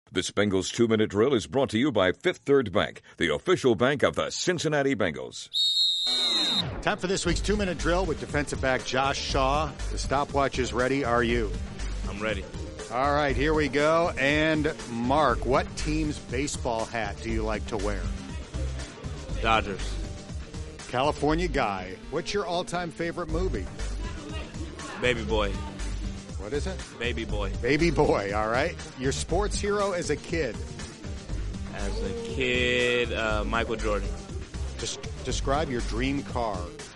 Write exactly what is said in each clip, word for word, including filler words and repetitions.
This Bengals two-minute drill is brought to you by Fifth Third Bank, the official bank of the Cincinnati Bengals. Time for this week's two-minute drill with defensive back Josh Shaw. The stopwatch is ready. Are you? I'm ready. All right, here we go. And Mark, what team's baseball hat do you like to wear? Dodgers. California guy. What's your all-time favorite movie? Baby Boy. What is it? Baby Boy. Baby Boy, all right. Your sports hero as a kid? As a kid, uh, Michael Jordan. Just describe your dream car.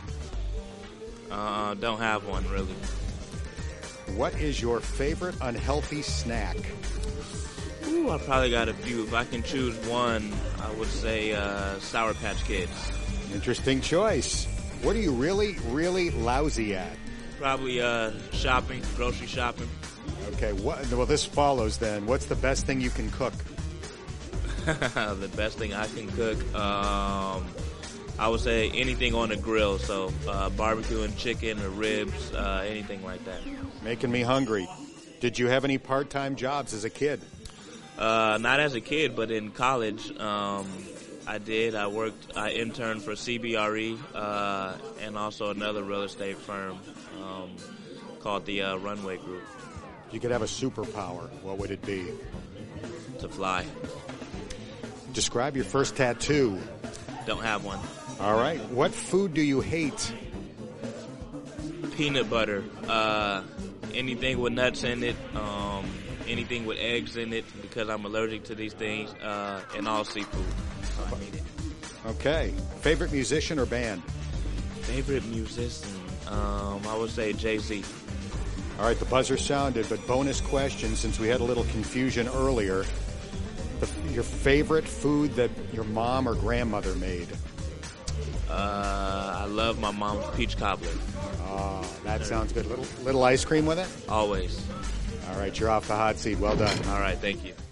Uh, don't have one, really. What is your favorite unhealthy snack? Ooh, I probably got a few. If I can choose one, I would say uh, Sour Patch Kids. Interesting choice. What are you really, really lousy at? Probably uh, shopping, grocery shopping. Okay, what, well, this follows then. What's the best thing you can cook? The best thing I can cook, um, I would say anything on the grill. So uh, barbecue and chicken or ribs, uh, anything like that. Making me hungry. Did you have any part-time jobs as a kid? Uh, not as a kid, but in college, um, I did. I worked, I interned for C B R E uh, and also another real estate firm um, called the uh, Runway Group. If you could have a superpower, what would it be? To fly. Describe your first tattoo. Don't have one. All right. What food do you hate? Peanut butter. Uh, anything with nuts in it. Um, anything with eggs in it, because I'm allergic to these things. Uh, and all seafood. So I need it. Okay. Favorite musician or band? Favorite musician? Um, I would say Jay-Z. All right. The buzzer sounded, but bonus question, since we had a little confusion earlier. The, your favorite food that your mom or grandmother made? Uh, I love my mom's peach cobbler. Oh, that sounds good. Little little ice cream with it? Always. All right, you're off the hot seat. Well done. All right, thank you.